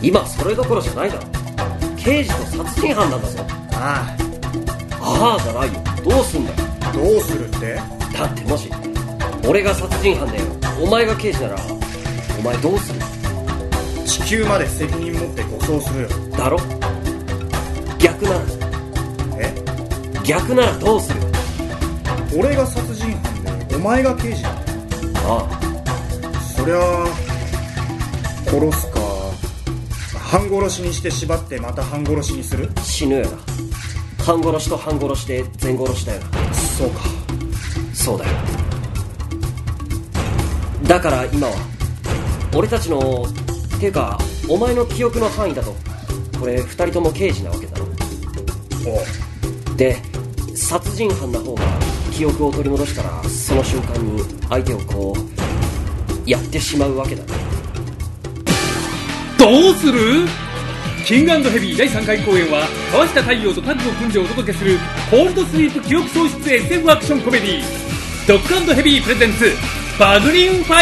今それどころじゃないだろ。刑事と殺人犯なんだぞ。 あああじゃないよ。どうすんだよ。 あ、どうするって？ だってもし俺が殺人犯でお前が刑事ならお前どうする？ 地球まで責任持って護送するよ。 だろ。逆なら逆ならどうする？ 俺が殺人犯でお前が刑事なんだ。 あそりゃあ殺すか、半殺しにして縛ってまた半殺しにする？ 死ぬよな。半殺しと半殺しで全殺しだよな。 そうか。 そうだよ。だから今は俺たちのていうかお前の記憶の範囲だとこれ二人とも刑事なわけだろ。で殺人犯の方が記憶を取り戻したらその瞬間に相手をこうやってしまうわけだね。 どうする？キング&ヘビー第3回公演は川下太陽とタッグを組んでお届けするコールドスリープ記憶喪失 SF アクションコメディドッグ&ヘビープレゼンツバグリン5。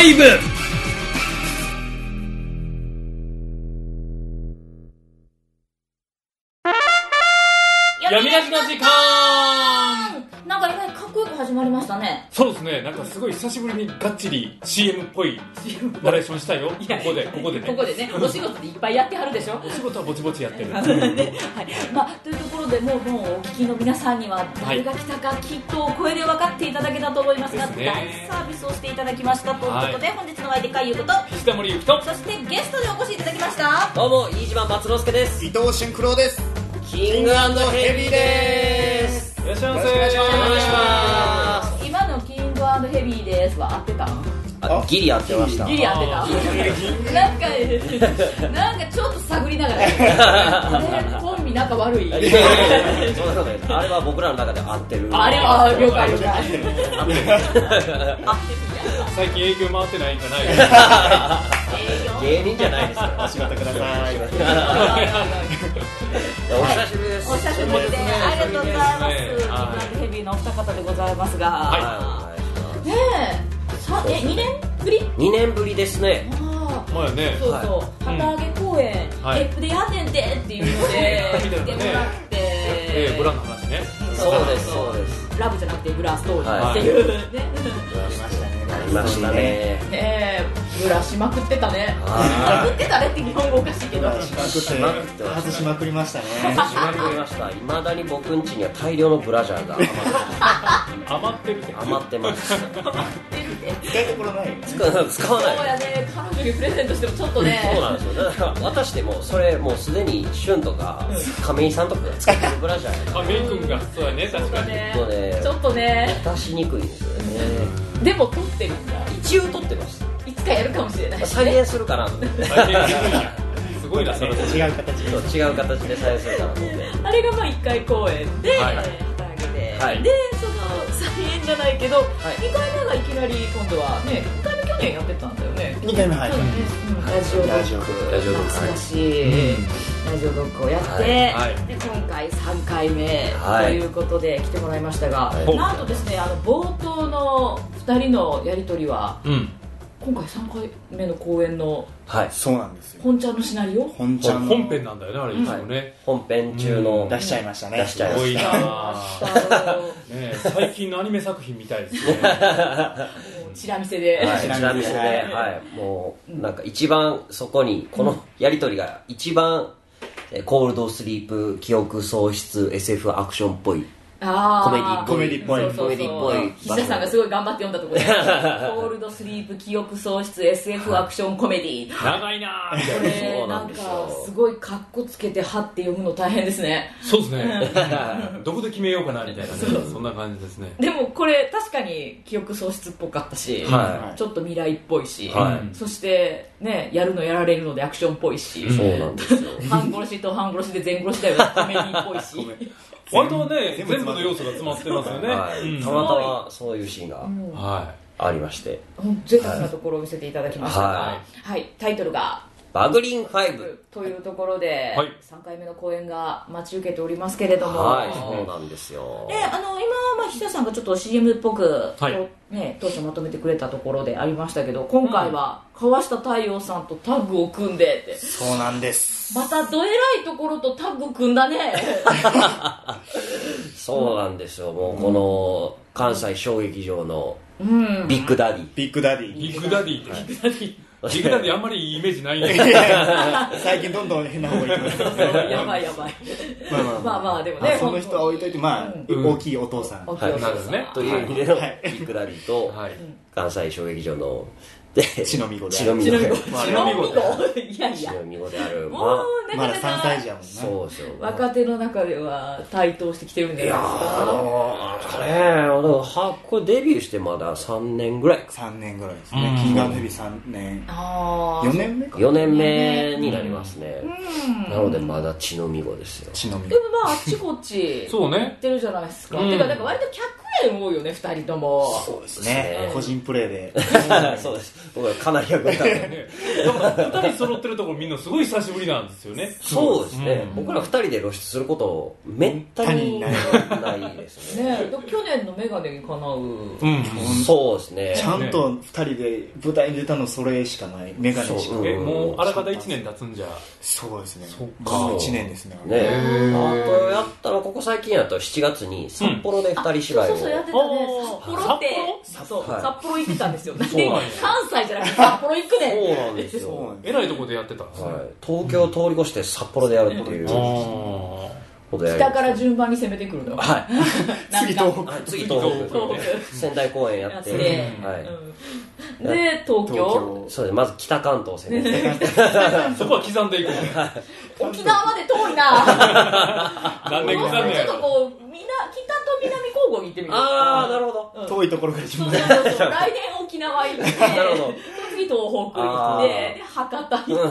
闇ラジの時間。 なんか今かっこよく始まりましたね。 そうですね、なんかすごい久しぶりにがっちり CM っぽいナレーションしたよ。ここでねお仕事でいっぱいやってはるでしょ。 お仕事はぼちぼちやってるはい、というところでもうお聞きの皆さんには誰が来たかきっとお声で分かっていただけたと思いますが、大サービスをしていただきましたということで、本日のお相手海優こと岸田森ゆきと、 そしてゲストでお越しいただきました。 どうも飯島松之助です。 伊藤俊九郎です。 キング&ヘビーです。 いらっしゃいませ。 お願いします。 今のキング&ヘビーですは合ってたん？ ギリ合ってました。 ギリ合ってた。なんかちょっと探りながらコンビ仲悪い。 そうです。あれは僕らの中で合ってる。 あれは了解。 最近営業回ってないんじゃない芸人じゃないですよ。 お仕事ください。 お久しぶりです。 お久しぶりでありがとうございます。キング&ヘビーのお二方でございますが、 はいねえ、2年ぶり ？2年ぶりですね。 まあね、 そうそう、旗揚げ公演、F でやんねんでっていうので来てもらって、 ブラの話ね。 そうですそうです。 ラブじゃなくてブラストーリーっていうね。 ありましたね。 ブラしまくってたね。まくってたねって日本語おかしいけど。 外しまくりましたね。 しまくりました。未だに僕ん家には大量のブラジャーが余ってます。 使いどころない。 使わない。 そうやね、彼女にプレゼントしてもちょっとね。 そうなんですよ。だから私でもそれもうすでに俊とか亀井さんとかが使ってるブラジャーや。 亀井君がそうやね、確かに。 ちょっとね。 出しにくいんですよね。 でも撮ってるんだ。 一応撮ってます。 いつかやるかもしれない。 再現するかなと思って。 すごいな、それで違う形で再現するかなと思って。 あれがまあ1回公演で旗揚げで、でその再演じゃないけど、2回目がいきなり今度はね、1回目去年やってたんだよね。 2回目ラジオドッグ懐かしいラジオドッグをやって、で今回3回目ということで来てもらいましたが、なんとですね、冒頭の2人のやり取りは、今回3回目の公演のそうなんですよ。 本ちゃんのシナリオ、 本編なんだよね、あれ一応ね。 本編中の出しちゃいましたね。 すごいな。最近のアニメ作品みたいですね。 チラ見せで、 もうなんか一番そこにこのやり取りが一番コールドスリープ記憶喪失 SF アクションっぽい。コメディっぽい。 岸田さんがすごい頑張って読んだところでコールドスリープ記憶喪失 SF アクションコメディ。 長いなぁ。 これなんかすごいカッコつけてはって読むの大変ですね。 そうですね。どこで決めようかなみたいなね、そんな感じですね。 でもこれ確かに記憶喪失っぽかったし、ちょっと未来っぽいし、そしてね、やるのやられるのでアクションっぽいし、 そうなんですよ。 半殺しと半殺しで全殺しだよね、コメディっぽいし。 割とね、全部の要素が詰まってますよね。 たまたまそういうシーンがありまして、 贅沢なところを見せていただきましたが、タイトルがバグリン5 というところで、 はい、 3回目の公演が待ち受けておりますけれども、 はい、そうなんですよ。 今、菱田さんがちょっと CM っぽく、 はい当初まとめてくれたところでありましたけど、今回は川下太陽さんとタッグを組んでって。 そうなんです。 またどえらいところとタッグ組んだね。 そうなんですよ。もうこの関西小劇場のビッグダディ。 ビッグダディ。 ビッグダディって。ビッグダディ。ビッグダディあんまりいいイメージないんだけど最近どんどん変な方がいきますやばいやばい。まあでもね、 その人は置いといて、大きいお父さん。 はい、 なるほどね。 という意味でのビッグダディと関西小劇場の血のみ子で血のみ子である。 まだ3歳児やもんね。 そうですよ。 若手の中では台頭してきてるんじゃないですか。これデビューしてまだ3年ぐらい。 3年ぐらいですね。キング&ヘビー3年。4年目か。 4年目になりますね。なのでまだ血のみ子ですよ。 血のみ子。 でもあっちこっち行ってるじゃないですか。てかなんか割と客演多いよね、2人とも。 そうですね。個人プレーで。 そうです。僕はかなり役立って 2人揃ってるところみんなすごい久しぶりなんですよね。 そうですね。僕ら2人で露出することめったにないですね。 去年のメガネにかなう。 そうですね。 ちゃんと2人で舞台に出たのそれしかない。メガネしかない。 もうあらかた1年経つんじゃ。 そうですね。 そっか。 1年ですね。 あとやったのここ最近やと7月に札幌で2人芝居を。 そうやってたね。札幌って札幌行ってたんですよ。関西じゃなくて札幌行くね。 そうなんですよ。 えらいとこでやってたんですね。 東京を通り越して札幌でやるっていう北から順番に攻めてくるの。 次東北。 次東北。仙台公演やって。で東京。 そうです。まず北関東攻めて。 そこは刻んでいく。 沖縄まで遠いな。 何年刻んでやる。 ちょっとこう北と南交互に行ってみる。 ああ、なるほど。 遠いところから順番。 来年沖縄行って、次東北行って、博多行って。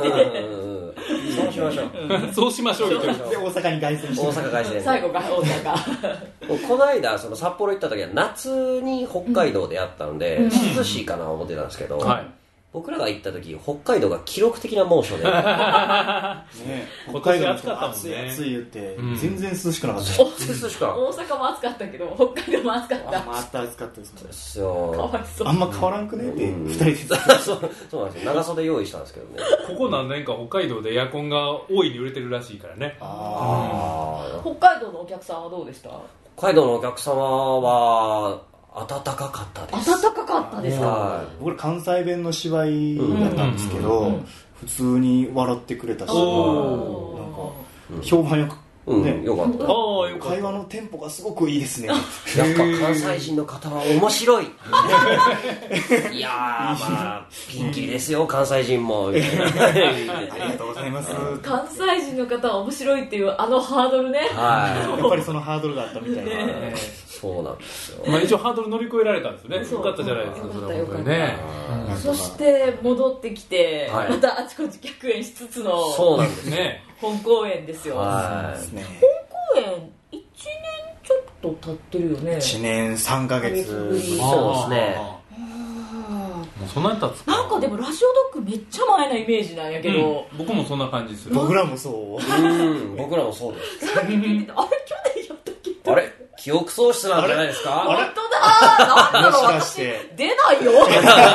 そうしましょう。 そうしましょう。で大阪に凱旋して。 大阪凱旋。 最後が大阪。 この間札幌行った時は夏に北海道でやったので涼しいかな思ってたんですけど。僕らが行った時北海道が記録的な猛暑で北海道暑かったもんね。暑い言って全然涼しくなかった。 涼しくなかった。大阪も暑かったけど北海道も暑かった。 また暑かったですよ。 あんま変わらんくねって2人で。 そうなんですよ。長袖用意したんですけどね。 ここ何年か北海道でエアコンが大いに売れてるらしいからね。 北海道のお客さんはどうでした？ 北海道のお客様は暖かかったです。 暖かかったですか？ 僕ら関西弁の芝居だったんですけど、普通に笑ってくれたし、なんか評判よくよかった。 会話のテンポがすごくいいですね。 やっぱ関西人の方は面白い。いやまあピンキリですよ関西人も。ありがとうございます。 関西人の方は面白いっていうハードルね。 やっぱりそのハードルがあったみたいな。 そうなんですよ。 一応ハードル乗り越えられたんですね。よかったじゃないですか。 よかったね。そして戻ってきてまたあちこち客演しつつのそうなんですね。 本公演ですよ。本公演1年ちょっと経ってるよね。 1年3ヶ月。 そうですね。 もうそんなに経つか。 なんかでもラジオドッグめっちゃ前のイメージなんやけど、 僕もそんな感じする。 僕らもそう。 僕らもそうです。 さっき聞いてて、あれ去年やったっけ？ あれ記憶喪失なんじゃないですか？ 本当だ。なんだろう私出ないよ。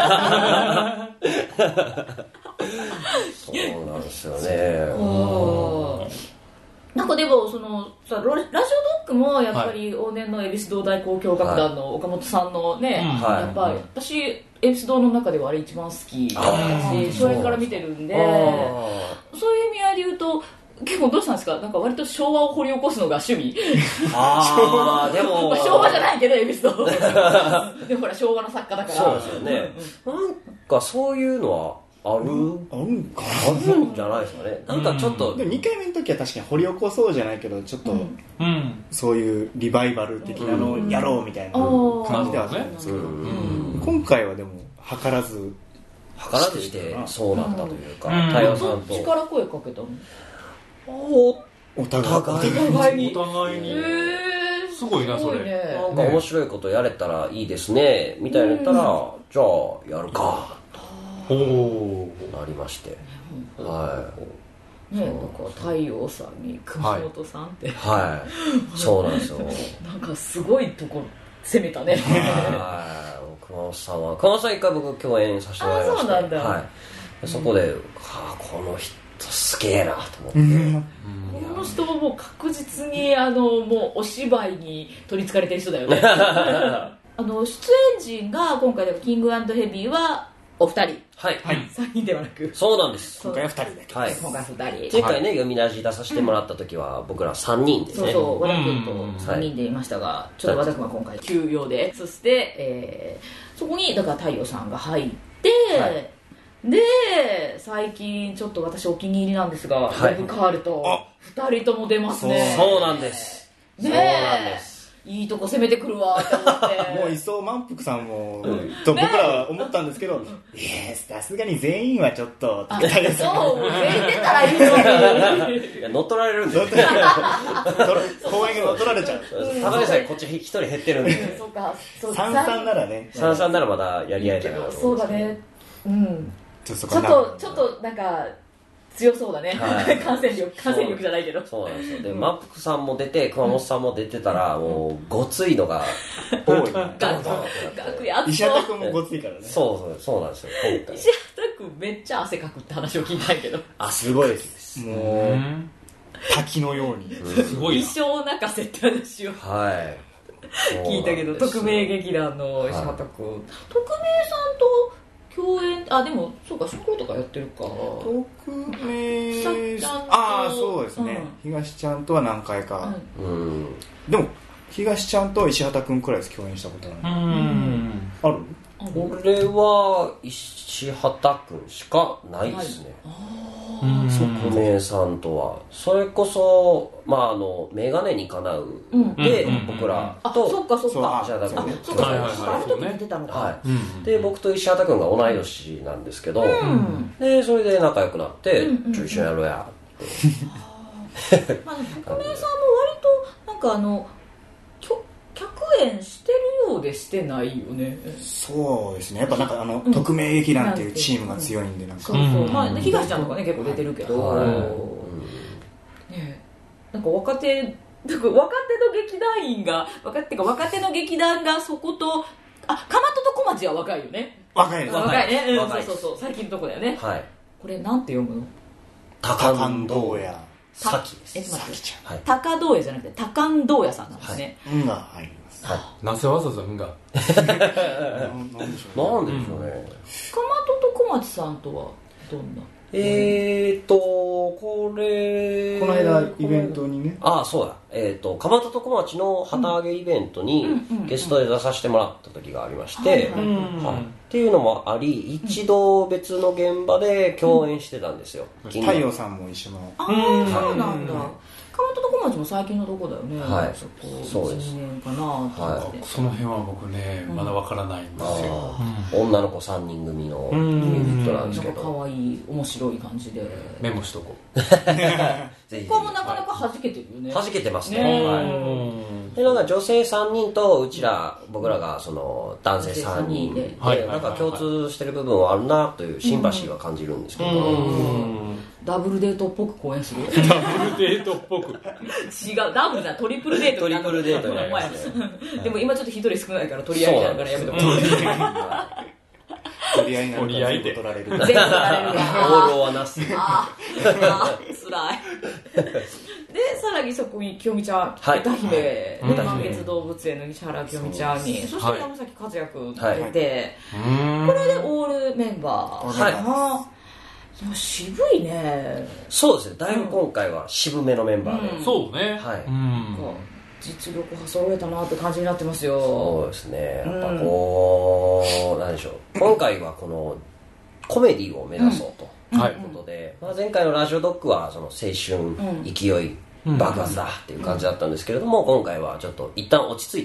そうなんですよね。 なんかでもそのさラジオドッグもやっぱり往年の恵比寿堂大交響楽団の岡本さんのね、やっぱり私恵比寿堂の中ではあれ一番好きだったし、初演から見てるんで、そういう意味合いで言うと結構どうしたんですか？なんか割と昭和を掘り起こすのが趣味。 でも昭和じゃないけど恵比寿堂。でもほら昭和の作家だから。 そうですよね。なんかそういうのはあるんじゃないですかね。なんかちょっとでも2回目の時は確かに掘り起こそうじゃないけどちょっとそういうリバイバル的なのをやろうみたいな感じではあったんですけど、今回はでも図らずしてそうなったというか、太陽さんと力声かけたの？ お互いにすごいなそれ。 なんか面白いことやれたらいいですねみたいな言ったら、じゃあやるか。 なりまして、はい。 ね、なんか太陽さんに熊本さんって、 はい、そうなんですよ。 なんかすごいとこ攻めたね。 はい、熊本さん一回僕共演させてもらいまして、 そうなんだ。 はい。そこで、この人すげえなと思って。 この人ももう確実にもうお芝居に取りつかれてる人だよね。出演陣が今回でキング&ヘビーはお二人。 はい。 3人ではなく。 そうなんです。 今回は2人だけ。 はい。 今回は2人。 前回ね、読み出し出させてもらった時は、僕ら3人ですね。 そう、和田君と3人でいましたが、ちょっと和田君は今回休養で、そして、そこに、だから太陽さんが入って、で、最近ちょっと私お気に入りなんですが、ラブカールと2人とも出ますね。 そうなんです。 そうなんです。いいとこ攻めてくるわって思ってもう磯満腹さんも、と僕らは思ったんですけど、さすがに全員はちょっとそう、全員出たらいいのに乗っ取られるんで公演が乗っ取られちゃう。 ただでさえこっち1人減ってるんでそうか、 33ならね、 33ならまだやり合えたなと。 そうだね、ちょっとなんか強そうだね、感染力じゃないけど。 そうなんですよ。で、満腹さんも出て熊本さんも出てたら、もうごついのが多い。 石畑君もごついからね。 そうなんですよ。 石畑君めっちゃ汗かくって話を聞いたんやけど。 すごいです。 もう滝のようにすごい。 衣装泣かせって話を聞いたけど、匿名劇団の石畑君、匿名さんと共演、でもそうか、食とかやってるか。 匿名そうですね、東ちゃんとは何回か、でも東ちゃんと石畑君くらいです共演したことある？ 俺は石畑君しかないですね。匿名さんとはそれこそメガネにかなうで僕らとそっか石畑君あの時に出たのか。 で僕と石畑君が同い年なんですけど、でそれで仲良くなって一緒にやろうやって。 匿名さんも割となんか客演してるようでしてないよね。 そうですね、やっぱなんか匿名劇団っていうチームが強いんで、なんか東ちゃんとかね結構出てるけど、なんか若手の劇団員が若手の劇団がそこと、かまとと小町は若いよね。 若いね。 そう最近のとこだよね。これなんて読むの？ 高堂屋さきです。 高堂屋じゃなくて高堂屋さんなんですね。 が入ります。 なぜわざわざがなんでしょうね。 かまとと小町さんとはどんな？ この間イベントにね、 そうだ、蒲田と小町の旗揚げイベントにゲストで出させてもらった時がありまして、っていうのもあり、一度別の現場で共演してたんですよ。 太陽さんも一緒の。 そうなんだ。蒲田と小町も最近のとこだよね。 そうです。 1年かな。 その辺は僕ねまだわからないんですよ。 女の子3人組のユニットなんですけど、 可愛い面白い感じでメモしとこう。 ぜひ。ここもなかなか弾けてるよね。 弾けてますね。でなんか女性3人と僕らがその男性3人でなんか共通してる部分はあるなというシンパシーは感じるんですけど、 ダブルデートっぽく公演する。 ダブルデートっぽく。 違う、ダブルじゃトリプルデート。 トリプルデートになりますね。 でも今ちょっと一人少ないから取り合いになるからやめてもらって。 取り合いになるから全部取られる。 全部取られるわ。 オールオアナス。 つらい。でさらにそこに清美ちゃん、歌姫、満月動物園の西原清美ちゃんに、そして山崎和也君出て、これでオールメンバーかな。渋いね。 そうですね、だいぶ今回は渋めのメンバーで。 そうね。 実力派揃えたなって感じになってますよ。 そうですね、やっぱなんでしょう、今回はこのコメディを目指そうということで、前回のラジオドッグはその青春、勢い、爆発だっていう感じだったんですけれども、今回はちょっと一旦落ち着いて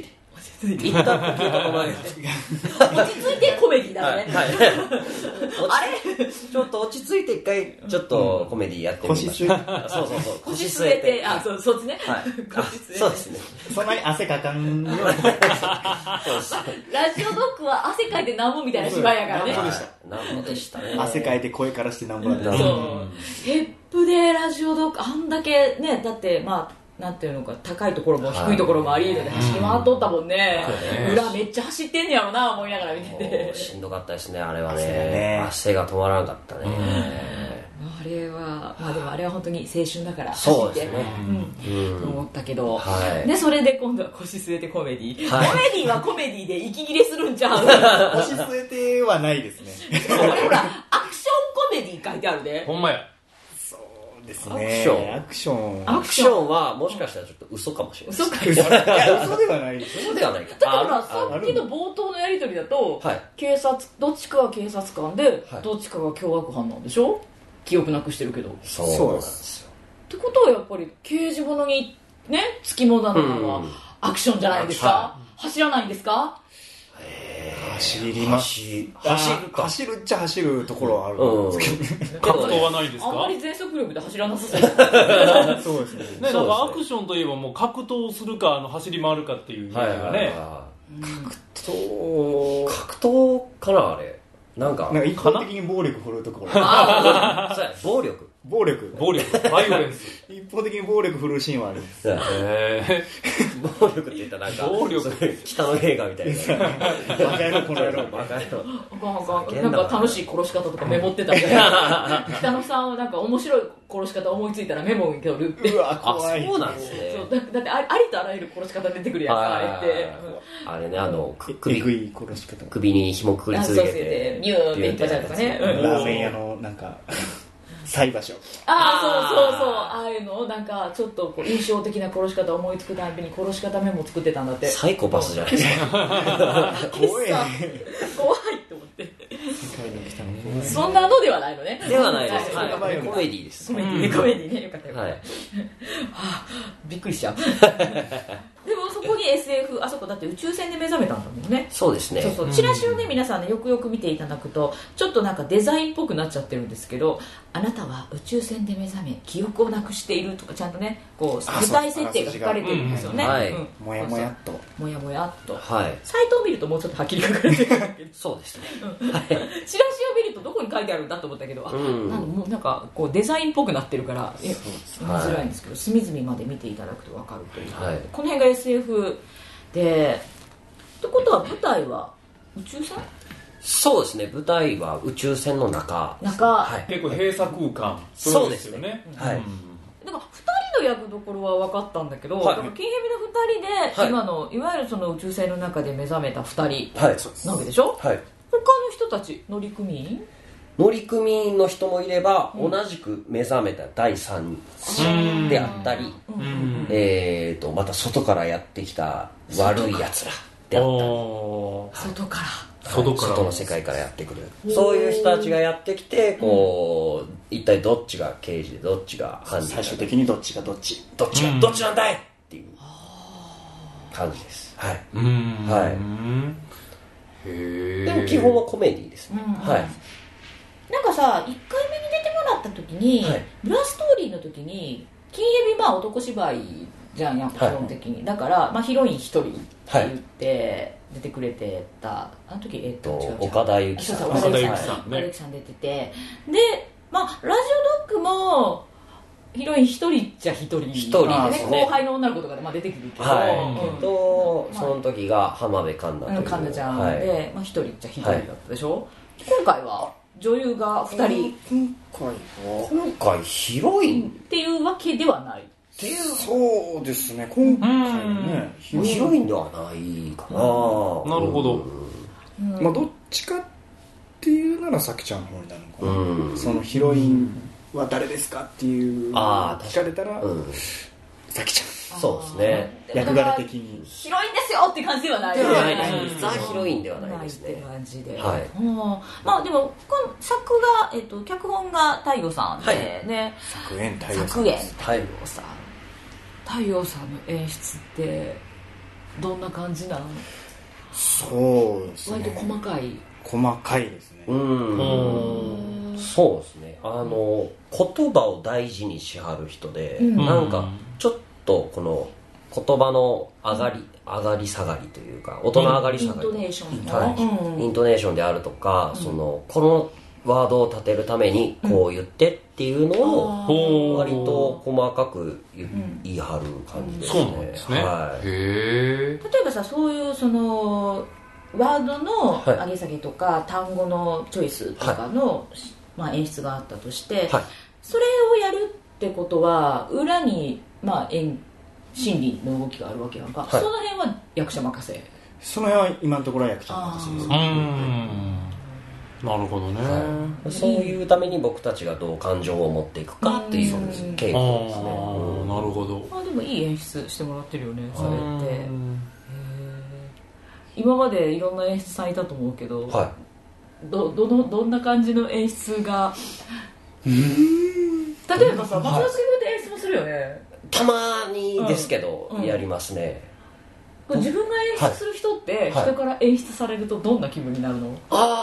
一旦呼吸整えて落ち着いてコメディだね、 はい、あれちょっと落ち着いて一回ちょっとコメディやってみましょう。そう腰据えて、あ、そっちね、 はい、そうですね。 そんなに汗かかんようなラジオドッグは汗かいてなんぼみたいな芝居やからね。 なんぼでしたね。 汗かいて声からしてなんぼだった。 そうヘップでラジオドッグあんだけね、だってまあなんていうのか、高いところも低いところもありで走り回っとったもんね、裏めっちゃ走ってんねやろな思いながら見てて、 しんどかったですねあれはね。汗が止まらなかったね。 あれはまあでもあれは本当に青春だから走ってね、 と思ったけど、でそれで今度は腰据えてコメディ、コメディはコメディで息切れするんちゃう？ 腰据えてはないですね。 ほらアクションコメディ書いてあるで。 ほんまや。 ですね、アクションはもしかしたらちょっと嘘かもしれない。 嘘かいや嘘ではない。 嘘ではないか。 だからさっきの冒頭のやり取りだと、警察どっちかは警察官で、どっちかが凶悪犯なんでしょ。記憶なくしてるけど。 そうなんですよ。 ってことはやっぱり刑事物にね付き物なのはアクションじゃないですか。走らないんですか。 走ります。走るっちゃ走るところはあるんですけど、 格闘はないですか。 あんまり全速力で走らなさそうそうですね。 なんかアクションといえばもう格闘するか走り回るかっていうイメージがね。 格闘かなあれ。なんか一方的に暴力振るうところ。 そうや、暴力バイオレンス。 一方的に暴力振るうシーンはあります。 暴力って言ったらなんか北の映画みたいな。 バカ野郎この野郎。 バカ野郎。 なんか楽しい殺し方とかメモってたみたいな。北野さんはなんか面白い殺し方思いついたらメモを取るって。 うわ怖い。 そうなんですね。 だってありとあらゆる殺し方出てくるやんか、 あれね、 首に紐くくりつけてミューっていっぱいとかね。 ラーメン屋のなんか菜場所。 そうああいうのなんかちょっとこう印象的な殺し方思いつくたびに殺し方メモ作ってたんだって。 サイコパスじゃないですか。 怖いと思って。そんなのではないのね。 ではないです。コメディです。 コメディね、よかったよ。びっくりしちゃう。でもそこに SF、あそこだって宇宙船で目覚めたんだもんね。 そうですね。 チラシをね皆さんねよくよく見ていただくとちょっとなんかデザインっぽくなっちゃってるんですけど、あなたは宇宙船で目覚め記憶をなくしているとかちゃんとねこう具体設定が書かれてるんですよね。 もやもやっともやもやっと。 サイトを見るともうちょっとはっきり書かれてるんだけど。 そうですね。 チラシを見るとどこに書いてあるんだと思ったけど、もうなんかこうデザインっぽくなってるから見づらいんですけど、隅々まで見ていただくと分かるという、この辺が SF でってことは舞台は宇宙船？ そうですね、舞台は宇宙船の中、 結構閉鎖空間。 そうですよね。 だから2人の役どころは分かったんだけど、金蛇の2人で今のいわゆるその宇宙船の中で目覚めた2人なわけでしょ。他の人たち乗組員の人もいれば、同じく目覚めた第3人であったり、また外からやってきた悪いやつらであったり、外の世界からやってくる、そういう人たちがやってきて、こう一体どっちが刑事でどっちが犯人、 最終的にどっちがどっちなんだいっていう感じです。でも基本はコメディですね。 なんかさ1回目に出てもらった時に、ブラストーリーの時に金蛇男芝居じゃんや基本的に、だから、ヒロイン1人って言って出てくれてた、あの時岡田由紀さん岡田由紀さん出てて、でラジオドッグもヒロイン1人じゃ1人ですね、後輩の女の子とかで出てくるけど、 その時が浜辺環奈というちゃんで、1人じゃ1人だったでしょ。今回は女優が2人、 今回ヒロインっていうわけではない。 そうですね、今回ねヒロインではないかな。 なるほど。 どっちかっていうならさきちゃんの方になるのかな。そのヒロインは誰ですかっていう聞かれたらさきちゃん。 そうですね、 役柄的にヒロインですよって感じではない。 ザ・ヒロインではないですね。 感じで。でもこの作が脚本が太陽さんでね。 作演太陽さん。 太陽さんの演出ってどんな感じなの？ そうですね、 割と細かいですね。 そうですね、言葉を大事にしはる人で、なんかちょっとこの言葉の上がり下がりというか、音の上がり下がり、 イントネーション、 イントネーションであるとか、このワードを立てるためにこう言ってっていうのを割と細かく言い張る感じですね。 そうなんですね。へー。例えばさ、そういうワードの上げ下げとか、単語のチョイスとかの、演出があったとして、それをやるってことは裏に心理の動きがあるわけやんか、その辺は役者任せ？ その辺は今のところは役者任せです。 なるほどね、 そういうために僕たちがどう感情を持っていくかっていう稽古ですね。 なるほど。 でもいい演出してもらってるよね、それって。今までいろんな演出さんいたと思うけど、どんな感じの演出が例えばさ、松田杉って演出もするよね。 たまにですけど、やりますね。 自分が演出する人って人から演出されるとどんな気分になるの？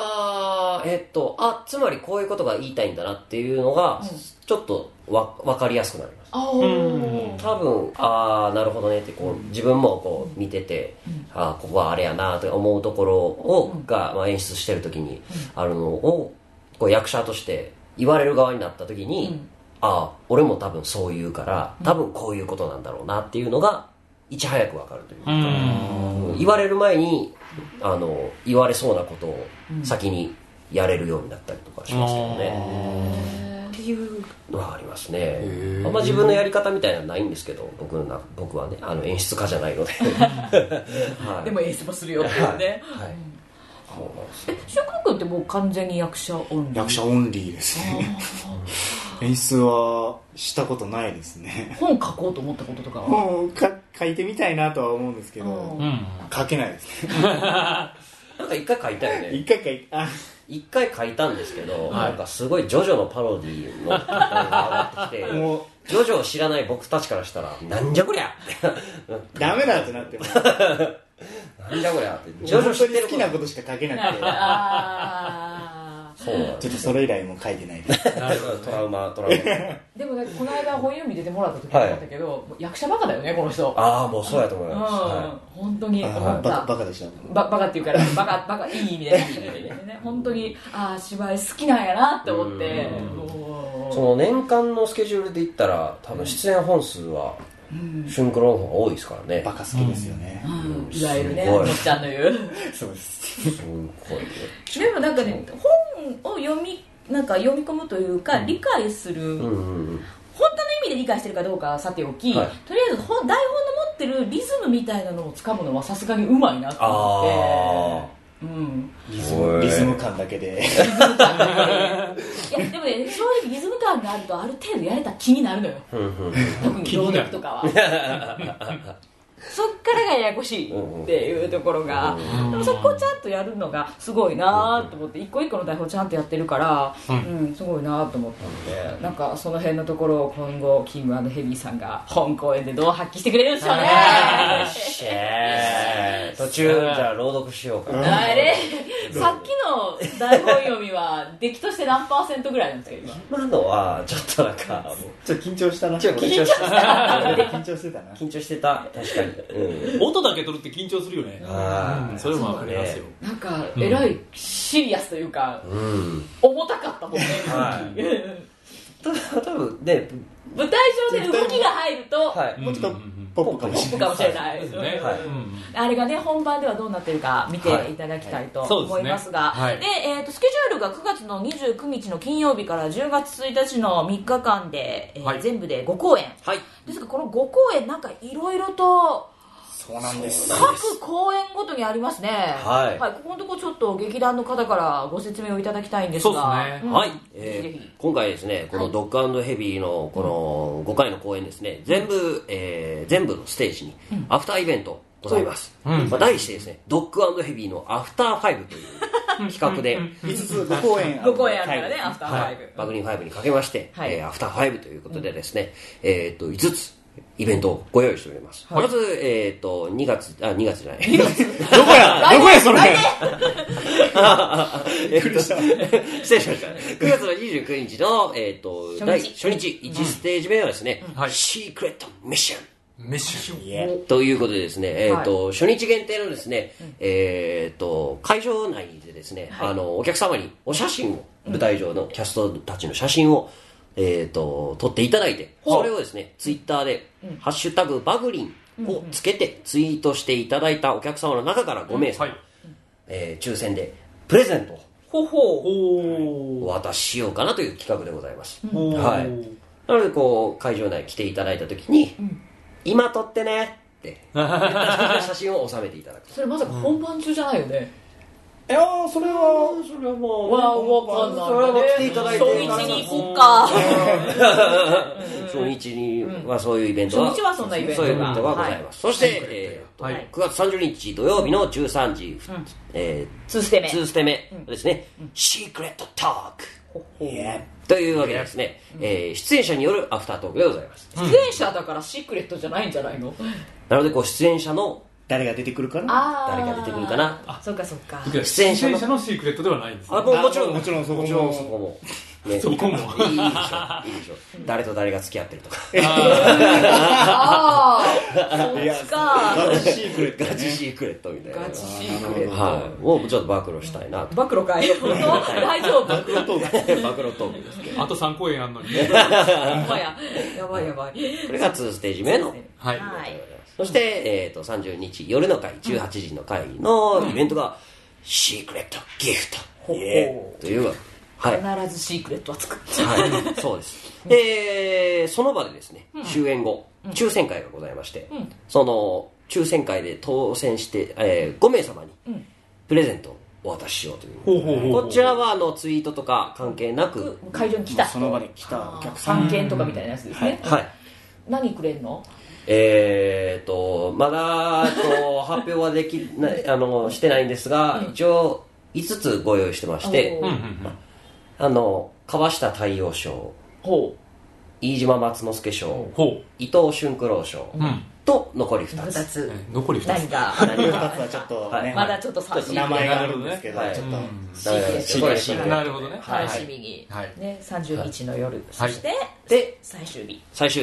つまりこういうことが言いたいんだなっていうのがちょっと分かりやすくなります。多分なるほどねって自分もこう見てて、ここはあれやなと思うところが演出してる時にあるのを役者として言われる側になった時に、俺も多分そう言うから多分こういうことなんだろうなっていうのがいち早く分かるというか、言われる前に言われそうなことを先にやれるようになったりとかしますけどね、っていうのはありますね。あんま自分のやり方みたいなのはないんですけど、僕はね演出家じゃないのででも演出もするよっていうね。翔くん君ってもう完全に役者オンリー？ 役者オンリーですね。演出はしたことないですね。 本書こうと思ったこととかは？ 本書いてみたいなとは思うんですけど、書けないですね。 なんか一回書いたよね。一回書いたんですけど、なんかすごいジョジョのパロディーのが上がってきて、ジョジョを知らない僕たちからしたらなんじゃこりゃダメだってなってます。 なんじゃこりゃって、ジョジョ知ってる好きなことしか書けなくて、ちょっとそれ以来も書いてないです。 トラウマでもこの間本読み出てもらった時に思ったけど、役者バカだよねこの人。 もうそうやと思います。 本当に思った。 バカでした。 バカっていうからバカいい意味でね。本当に芝居好きなんやなって思って。 その年間のスケジュールで言ったら多分出演本数はシュンクロの方が多いですからね。 バカ好きですよね。 いわゆるね、もっちゃんの言う。 そうです。 すごいね。 でもなんかね、本を読み込むというか、理解する、本当の意味で理解してるかどうかはさておき、とりあえず台本の持ってるリズムみたいなのをつかむのはさすがにうまいなと思って。 リズム感だけで。 いやでもね、正直リズム感があるとある程度やれた気になるのよ。特に朗読とかは。そっからがややこしいっていうところが、でもそこをちゃんとやるのがすごいなと思って、一個一個の台本ちゃんとやってるから、すごいなと思ったので、なんかその辺のところを今後キング&ヘビーさんが本公演でどう発揮してくれるんでしょうね。 途中じゃあ朗読しようかな。 さっきの台本読みは出来として何%ぐらいなんですか今のはちょっとなんかちょっと緊張したな。 緊張してた確かに。 音だけ取るって緊張するよね。それもわかりますよ。 なんかえらいシリアスというか、重たかったもんね。 多分ね、 舞台上で動きが入るともうちょっとポップかもしれない。あれがね、本番ではどうなってるか見ていただきたいと思いますが、でスケジュールが9月の29日の金曜日から10月1日の3日間で全部で5公演ですが、この5公演なんかいろいろとそうなんです。 各公演ごとにありますね。ここのところちょっと劇団の方からご説明をいただきたいんですが、 今回ですね、このドッグ&ヘビーのこの5回の公演ですね、全部のステージにアフターイベントございます。題してですね、ドッグ&ヘビーのアフター5という企画で 5つ5公演あるからね、アフター5 バグリン5にかけまして、アフター5ということでですね、5つイベントをご用意しております。まず、2月じゃない。 どこや、それ。 失礼しました。9月の29日の、初日、1ステージ目はですね、シークレットミッション。ということでですね、初日限定のですね、会場内でですね、お客様にお写真を、舞台上のキャストたちの写真を、撮っていただいて、それをですね、ツイッターで、ハッシュタグバグリンをつけてツイートしていただいたお客様の中から5名様、抽選でプレゼントをお渡ししようかなという企画でございます。はい。なので、こう、会場内来ていただいたときに、今撮ってねって写真を収めていただく。 それまさか本番中じゃないよね。 いやー、それはもうわかんない。 それは来ていただいて、 初日に行こっか。 初日にはそういうイベントが、 初日はそんなイベントがございます。そして、9月30日土曜日の13時、 2ステ目ですね、シークレットトークというわけでですね、出演者によるアフタートークでございます。 出演者だからシークレットじゃないんじゃないの？ なので、こう出演者の誰が出てくるかな。 誰が出てくるかな。 そっかそっか。 出演者のシークレットではないんですね。 もちろんそこも。 そこもいいでしょ。誰と誰が付き合ってるとか。 そっちか。 ガチシークレット。 ガチシークレットみたいな。 ガチシークレット。 はい。もうちょっと暴露したいなと。 暴露かい。大丈夫。 暴露トークですけど。 あと3公演あんのにね。 やばい。 これが2ステージ目の。はい。そして、30日夜の会、18時の会のイベントが、シークレットギフト。というわけ。 必ずシークレットはつく。 はい、そうです。その場でですね、終演後、抽選会がございまして、その抽選会で当選して、5名様にプレゼントをお渡ししようという。こちらはツイートとか関係なく、 会場に来た人、 その場に来たお客さん、 参見とかみたいなやつですね。はい。何くれんの？ まだ発表はできないしてないんですが、一応5つご用意してまして、川下太陽賞、飯島松之助賞、伊藤俊九郎賞と残り2つ。 残り2つ。 何が 2つはちょっとね、 まだちょっと名前があるんですけど、ちょっとシークレット。 なるほどね。 楽しみにね、30日の夜、そして最終日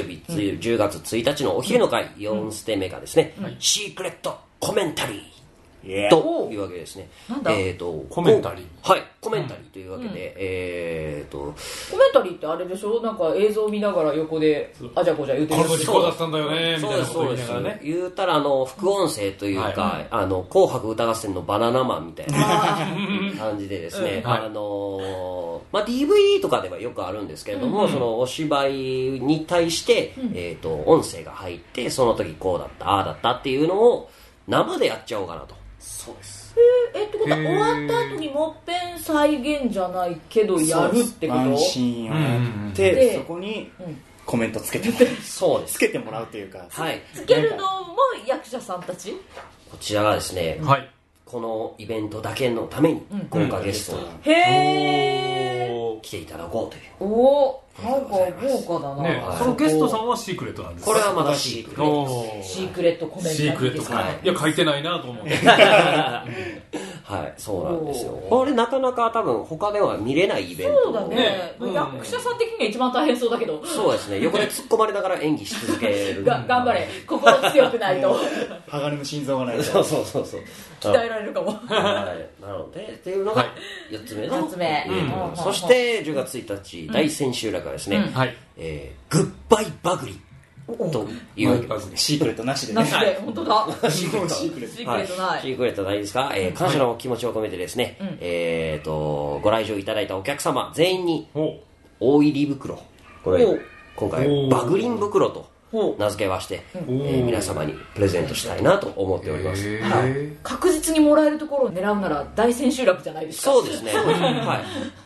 10月1日のお昼の会4ステ目がですね、シークレットコメンタリーというわけですね。 なんだ？ コメンタリー。 はい、コメンタリーというわけで、 コメンタリーってあれでしょ？なんか映像見ながら横であじゃこじゃ言うてる。 この時こうだったんだよねみたいなこと言いながらね。 言うたら副音声というか、紅白歌合戦のバナナマンみたいな感じでですね、DVD とかではよくあるんですけれども、そのお芝居に対して音声が入って、その時こうだったああだったっていうのを生でやっちゃおうかなと。 そうです。 ってことは終わった後にもっぺん再現じゃないけどやるってこと？ ワンシーンをやって、そこにコメントつけてもらう。 そうです。 つけてもらうというか。 はい。 つけるのも役者さんたち？ こちらがですね、このイベントだけのために豪華ゲストに来ていただこうという。 なんか豪華だな。 そのゲストさんはシークレットなんですか？ これはまだシークレット。 シークレットコメンタリーですか？ いや書いてないなと思って。 はい、そうなんですよ。これなかなか多分他では見れないイベント。 そうだね。役者さん的には一番大変そうだけど。 そうですね。横で突っ込まれながら演技し続ける。 頑張れ。心強くないと。 鋼の心臓がないと。 そう。 鍛えられるかも。 なのでっていうのが4つ目の。 4つ目。 そして10月1日第千秋楽はですね、グッバイバグリというわけです。 シークレットなしでね。なしで、本当だ。 シークレットない。 シークレットないですか？感謝の気持ちを込めてですね、ご来場いただいたお客様全員に大入り袋、これ今回バグリン袋と名付けまして、皆様にプレゼントしたいなと思っております。 確実にもらえるところを狙うなら大千秋楽じゃないですか？ そうですね。はい。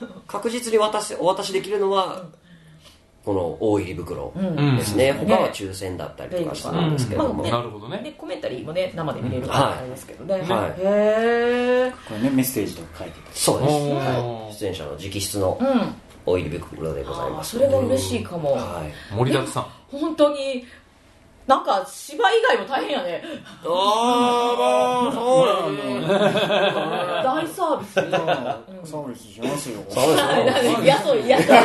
確実にお渡しできるのはこの大入り袋ですね。他は抽選だったりとかするんですけども。 なるほどね。 コメンタリーもね生で見れるからあれですけどね。へえ。 これねメッセージとか書いてた。 そうです。出演者の直筆の大入り袋でございます。 それが嬉しいかも。 盛りだくさん。 本当になんか芝居以外も大変やね。 ああ、そうなんだ。 大サービス。サービスしますよ。 嫌そう。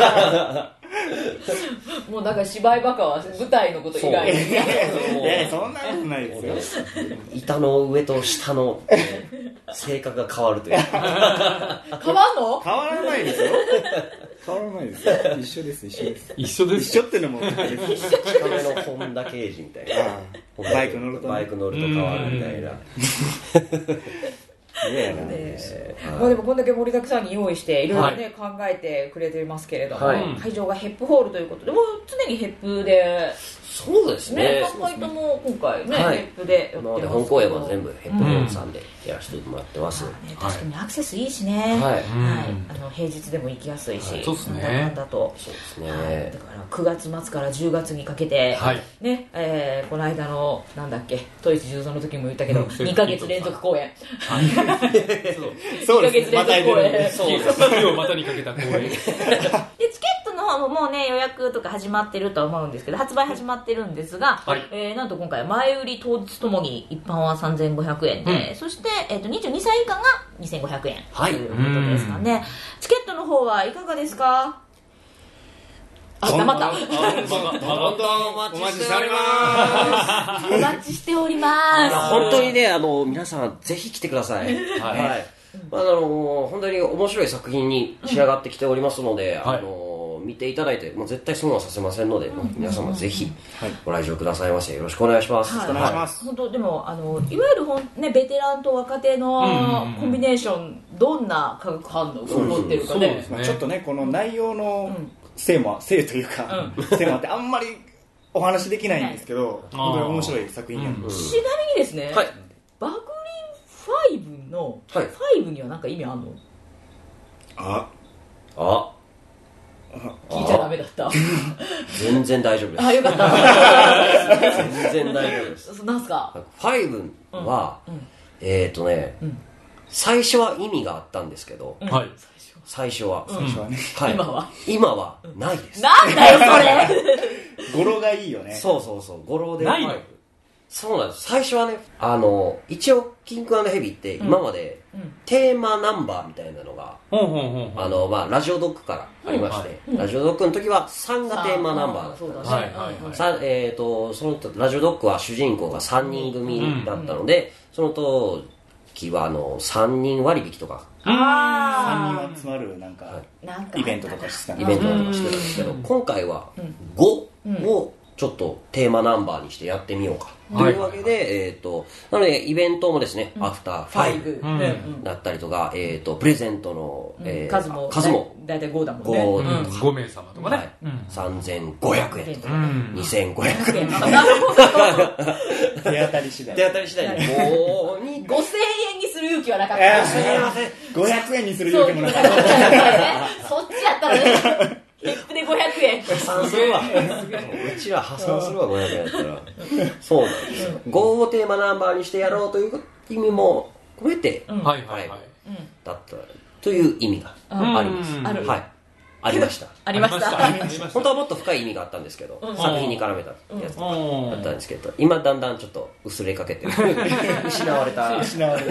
もうなんか芝居ばかは舞台のこと以外に。 そんなことないですよ。 板の上と下の性格が変わるという。 変わんの？ 変わらないですよ。変わらないですよ。一緒です。一緒ってのも近めの本田刑事みたいな。 バイク乗ると変わるみたいな。 まあでもこんだけ盛りだくさんに用意していろいろね考えてくれてますけれども、会場がヘップホールということで、もう常にヘップで。 そうですね。 3回とも今回ね、ヘップでやってますけど、 本公演は全部ヘップホールさんでやらせてもらってます。 確かにアクセスいいしね。平日でも行きやすいし、 そうですね。 だと。 そうですね。 だから9月末から10月にかけてね、この間のなんだっけ、都市重曹の時も言ったけど、2ヶ月連続公演。 そうです。また月をまたにかけた公演。 でチケットの方ももうね予約とか始まってるとは思うんですけど、発売始まってるんですが、なんと今回は前売り当日ともに一般は3500円で、そして、22歳以下が2500円ということですかね。チケットの方はいかがですか？黙った。 お待ちしております。 お待ちしております。 本当にね、皆さんぜひ来てください。本当に面白い作品に仕上がってきておりますので、見ていただいて、もう絶対損はさせませんので、皆様ぜひご来場くださいませ。よろしくお願いします。 お願いします。 本当でもいわゆるベテランと若手のコンビネーション、どんな化学反応が起こってるかね。 ちょっとねこの内容のせいというか、せいもあってあんまりお話できないんですけど、本当に面白い作品になります。 ちなみにですね、バグリン5の5には何か意味あんの？聞いちゃダメだった。 全然大丈夫です。 よかった。 全然大丈夫です。 なんすか ？5は最初は意味があったんですけど、最初はね、今はないです。 なんだよそれ。 語呂がいいよね。 そう語呂でないの。 そうなんです。最初はね、一応キング&ヘビーって今までテーマナンバーみたいなのがラジオドックからありまして、ラジオドックの時は3がテーマナンバーだったんです。そのラジオドックは主人公が3人組だったので、その時は3人割引とか 3人集まるなんかイベントとかしてたんですけど、今回は5をちょっとテーマナンバーにしてやってみようかというわけで、なのでイベントもですね、アフター5だったりとか、プレゼントの数もだいたい5だもんね。 5名様とかね、 3500円とか2500円、 手当たり次第 5000円にする勇気はなかった。 500円にする勇気もなかった。 そっちやったらね、ヘップで500円破産するわ。うちら破産するわ、500円やったら。そうなんですよ。5をテーマナンバーにしてやろうという意味も込めて、だったという意味があります。ありました。本当はもっと深い意味があったんですけど、作品に絡めたやつとかあったんですけど、今だんだんちょっと薄れかけて失われた5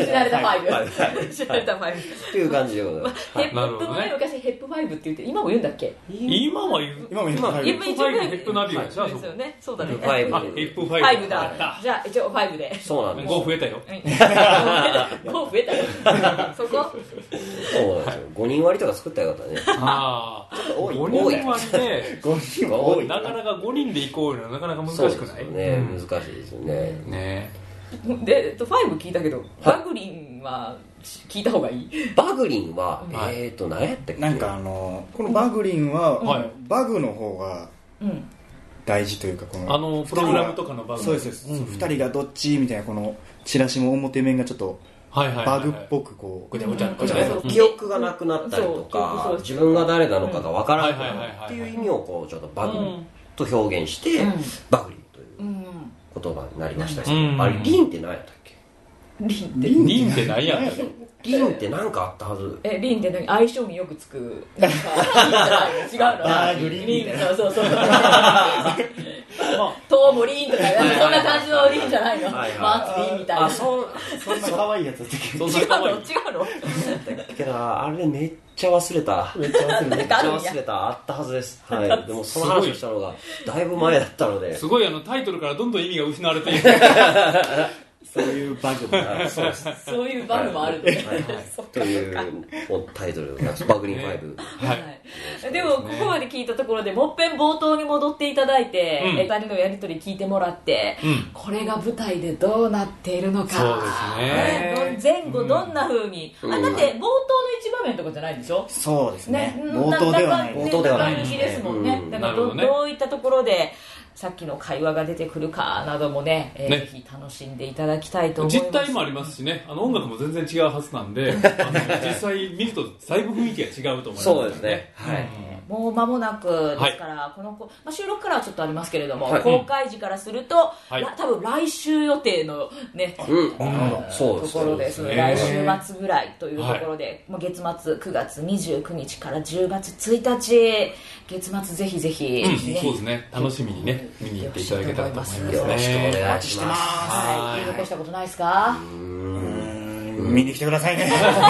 っていう感じでございます。 ヘップもね、昔ヘップ5って言って、今も言うんだっけ？ 今は言う。ヘップナビがそうですよね。そうだね。 ヘップ5 だ。じゃあ一応5で。 そうなんです。 5増えたよ。 5増えたよ。そこ？ そうなんですよ。5人割とか作ったらよかったね。 5人割で 5人は多い。 なかなか5人で行こうよ、なかなか難しくない？ 難しいですよね。 で、5聞いたけど、バグリンは聞いた方がいい？ バグリンは何やったっけ？ なんかこのバグリンはバグの方が大事というか、このプログラムとかのバグ。 そうです2人がどっちみたいな、このチラシも表面がちょっとバグっぽくこうごちゃごちゃ記憶がなくなったりとか、自分が誰なのかがわからないっていう意味をこうちょっとバグと表現してバグリンという言葉になりました。あれリンって何やったっけ？ リンって何やったっけ？ リンって何かあったはず。 リンって何？相性によくつくなんか違うの？ バーグリンそう当おーもりーんとかそんな感じのりーんじゃないの、マーツリーみたいな。 そんな可愛いやつだったっけ？ 違うのけどあれめっちゃ忘れた。めっちゃ忘れた。あったはずです。はい。でもその話をしたのがだいぶ前だったので。 すごいタイトルからどんどん意味が失われている。 そういうバグもある。 そういうバグもある。 というタイトルがバグリン5。 でもここまで聞いたところでもっぺん冒頭に戻っていただいて、2人のやりとり聞いてもらって、これが舞台でどうなっているのか。 そうですね。前後どんな風に。だって冒頭の一場面とかじゃないでしょ？ そうですね。冒頭ではない。 冒頭ではないですもんね。だからどういったところでさっきの会話が出てくるかなどもね、ぜひ楽しんでいただきたいと思います。 実態もありますしね、音楽も全然違うはずなんで、実際見るとだいぶ雰囲気が違うと思います。 そうですね。はい。 もう間もなくですから、収録からはちょっとありますけれども、公開時からすると、多分来週予定のね、ところです。来週末ぐらいというところで、月末9月29日から10月1日、月末ぜひぜひ、 そうですね、楽しみにね、見に行っていただけたらと思いますね。 よろしくお願いします。 はい、言い残したことないですか？ 見に来てくださいね。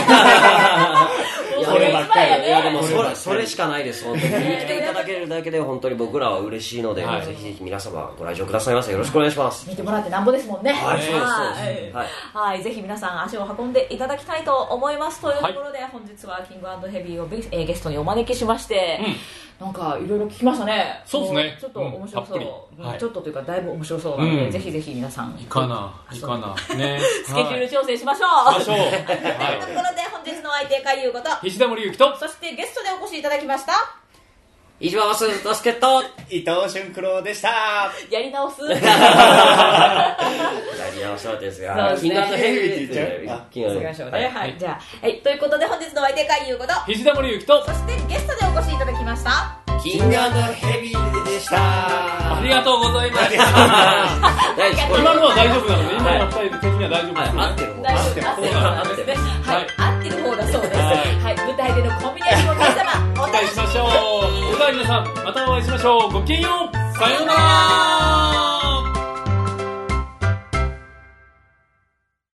そればっかり。いやでもそれしかないです。本当に見に来ていただけるだけで本当に僕らは嬉しいので、ぜひぜひ皆様ご来場くださいませ。よろしくお願いします。 見てもらってなんぼですもんね。 はい、そうです。 はい、ぜひ皆さん足を運んでいただきたいと思います。というところで本日はキング&ヘビーをゲストにお招きしまして、なんかいろいろ聞きましたね。 そうですね。 ちょっと面白そう。ちょっとというかだいぶ面白そうなので、ぜひぜひ皆さん。 いかなね。 スケジュール調整しましょう。というところで本日の相手海優こと石田森ゆきと、 そしてゲストでお越しいただきました飯島マスバスケット伊藤俊九郎でした。 やり直すやり直したんですが、キング&ヘビーって言っちゃう。 行きましょうね。はい、じゃあ、ということで本日の相手海優こと石田森ゆきと、 そしてゲストでお越しいただきましたキング&ヘビーでした。 ありがとうございます。今のは大丈夫なので、今の2人的には大丈夫です。 合ってる方大丈夫ですね。はい、合ってる方だそうです。はい、舞台でのコンビネーションを皆様お期待しましょう。それでは皆さんまたお会いしましょう。ごきげんよう。さようなら。